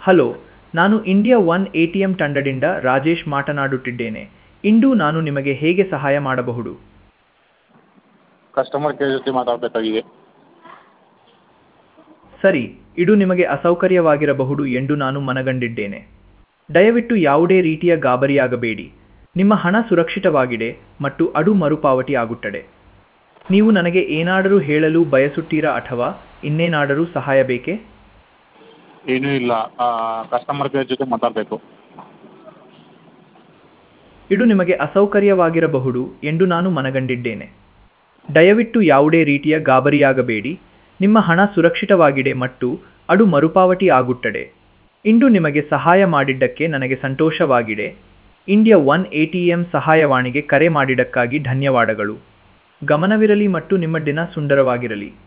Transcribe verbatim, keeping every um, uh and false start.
Hello, ನಾನು India one A T M ತಂಡದಿಂದ ರಾಜೇಶ್ ಮಾತನಾಡುತ್ತಿದ್ದೇನೆ. ಇಂದು ನಾನು ನಿಮಗೆ ಹೇಗೆ ಸಹಾಯ ಮಾಡಬಹುದು? ಕಸ್ಟಮರ್ ಕೇರ್ ಜೊತೆ ಮಾತಾಡಬೇಕಾಗಿದೆ. ಸರಿ, ಇದು ನಿಮಗೆ ಅಸೌಕರ್ಯವಾಗಿರಬಹುದು ಎಂದು ನಾನು ಮನಗಂಡಿದ್ದೇನೆ. ದಯವಿಟ್ಟು ಯಾವುದೇ ರೀತಿಯ ಗಾಬರಿಯಾಗಬೇಡಿ. ನಿಮ್ಮ ಹಣ ಸುರಕ್ಷಿತವಾಗಿದೆ ಮತ್ತು ಅದು ಮರುಪಾವತಿ ಆಗುತ್ತದೆ. ನೀವು ನನಗೆ ಏನಾದರೂ ಹೇಳಲು ಬಯಸುತ್ತೀರಾ ಅಥವಾ ಇನ್ನೇನಾದರೂ ಸಹಾಯ ಬೇಕೇ? ಏನೂ ಇಲ್ಲ, ಕಸ್ಟಮರ್ ಕೇರ್ ಜೊತೆ ಮಾತಾಡಬೇಕು. ಇದು ನಿಮಗೆ ಅಸೌಕರ್ಯವಾಗಿರಬಹುದು ಎಂದು ನಾನು ಮನಗಂಡಿದ್ದೇನೆ. ದಯವಿಟ್ಟು ಯಾವುದೇ ರೀತಿಯ ಗಾಬರಿಯಾಗಬೇಡಿ. ನಿಮ್ಮ ಹಣ ಸುರಕ್ಷಿತವಾಗಿದೆ ಮತ್ತು ಅದು ಮರುಪಾವತಿ ಆಗುತ್ತದೆ. ಇಂದು ನಿಮಗೆ ಸಹಾಯ ಮಾಡಿದ್ದಕ್ಕೆ ನನಗೆ ಸಂತೋಷವಾಗಿದೆ. India one A T M ಸಹಾಯವಾಣಿಗೆ ಕರೆ ಮಾಡಿದ್ದಕ್ಕಾಗಿ ಧನ್ಯವಾದಗಳು. ಗಮನವಿರಲಿ ಮತ್ತು ನಿಮ್ಮ ದಿನ ಸುಂದರವಾಗಿರಲಿ.